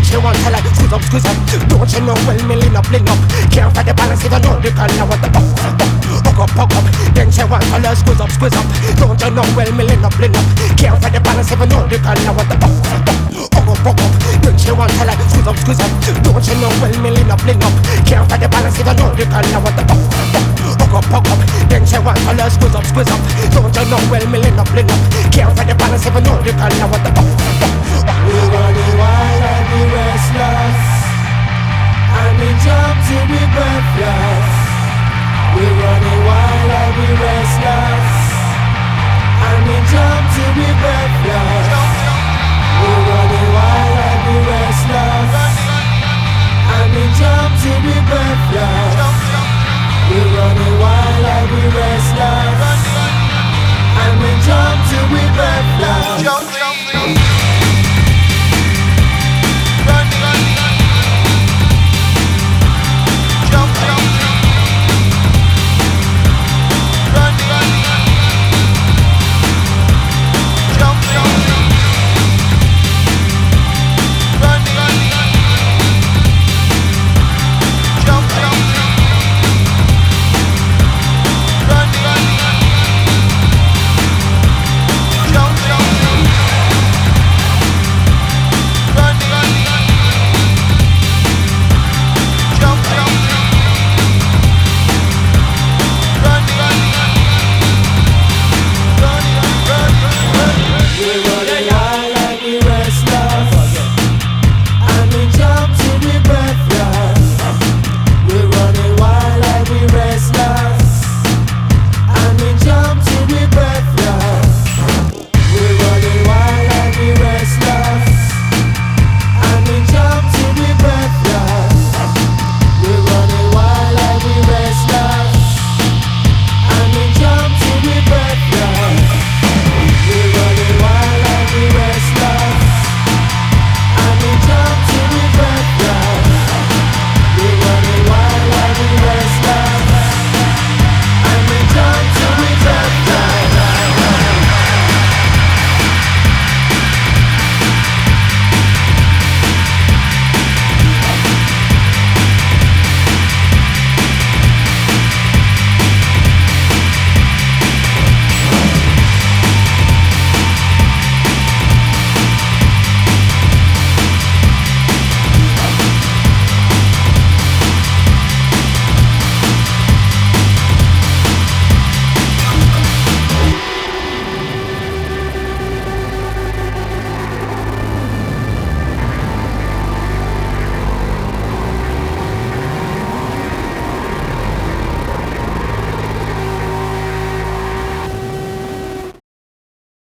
she want to like squeeze up, squeeze up. Don't you know well me lean up, lean up. Can't find the balance if I know the girl now what the fuck up. Then she want to like squeeze up, squeeze up. Don't you know well me lean up, lean up. Can't find the balance if I know the girl now what the fuck up. Then she want to like squeeze up, squeeze up. Don't you know well me lean up, lean up. Can't find the balance if I know the girl now what the fuck up. Then she want to like squeeze up, squeeze up. Don't you know well me lean up, lean up. Can't find the balance if I know the girl now what the fuck. We gonna be wild.